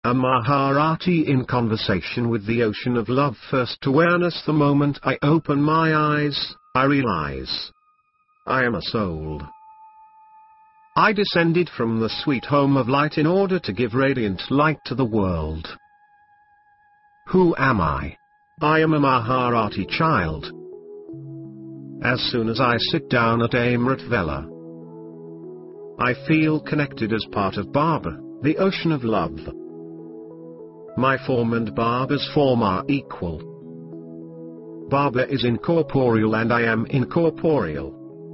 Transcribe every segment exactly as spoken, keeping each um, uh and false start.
A Maharati in conversation with the ocean of love. First awareness. The moment I open my eyes, I realize I am a soul. I descended from the sweet home of light in order to give radiant light to the world. Who am I? I am a Maharati child. As soon as I sit down at Amrit Vela, I feel connected as part of Baba, the ocean of love. My form and Baba's form are equal. Baba is incorporeal and I am incorporeal.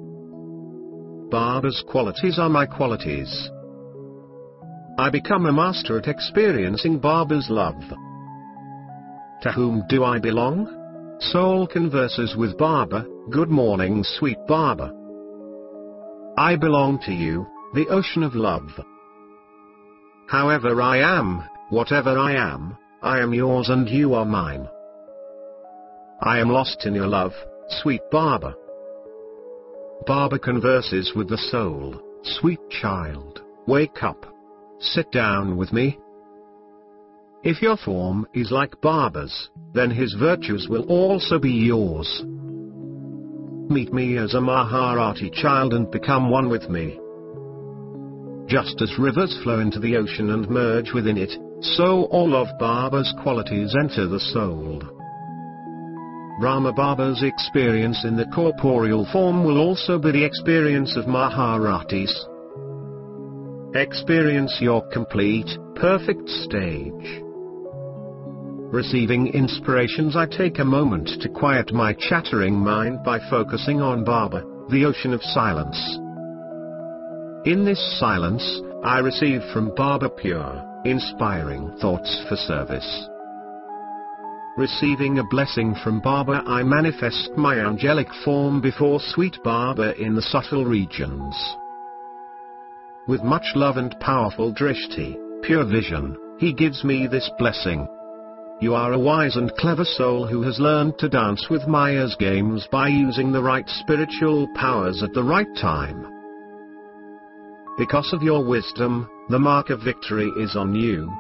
Baba's qualities are my qualities. I become a master at experiencing Baba's love. To whom do I belong? Soul converses with Baba. Good morning, sweet Baba. I belong to you, the ocean of love. However I am, whatever I am, I am yours and you are mine. I am lost in your love, sweet Baba. Baba converses with the soul. Sweet child, wake up. Sit down with me. If your form is like Baba's, then his virtues will also be yours. Meet me as a Maharati child and become one with me. Just as rivers flow into the ocean and merge within it, so all of Baba's qualities enter the soul. Brahma Baba's experience in the corporeal form will also be the experience of Maharatis. Experience your complete, perfect stage. Receiving inspirations, I take a moment to quiet my chattering mind by focusing on Baba, the ocean of silence. In this silence, I receive from Baba pure, inspiring thoughts for service. Receiving a blessing from Baba, I manifest my angelic form before sweet Baba in the subtle regions. With much love and powerful drishti, pure vision, he gives me this blessing. You are a wise and clever soul who has learned to dance with Maya's games by using the right spiritual powers at the right time. Because of your wisdom, the mark of victory is on you.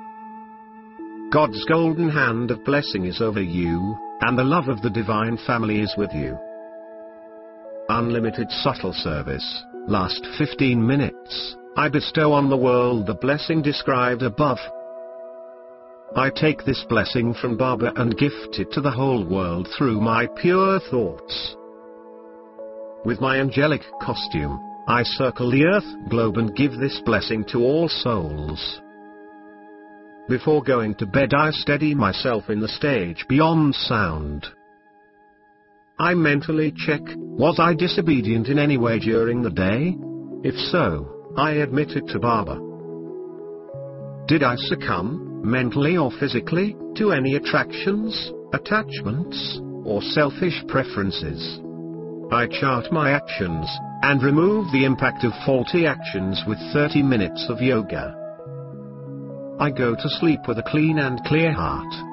God's golden hand of blessing is over you, and the love of the divine family is with you. Unlimited subtle service, last fifteen minutes, I bestow on the world the blessing described above. I take this blessing from Baba and gift it to the whole world through my pure thoughts. With my angelic costume, I circle the earth globe and give this blessing to all souls. Before going to bed, I steady myself in the stage beyond sound. I mentally check, was I disobedient in any way during the day? If so, I admit it to Baba. Did I succumb, mentally or physically, to any attractions, attachments, or selfish preferences? I chart my actions, and remove the impact of faulty actions with thirty minutes of yoga. I go to sleep with a clean and clear heart.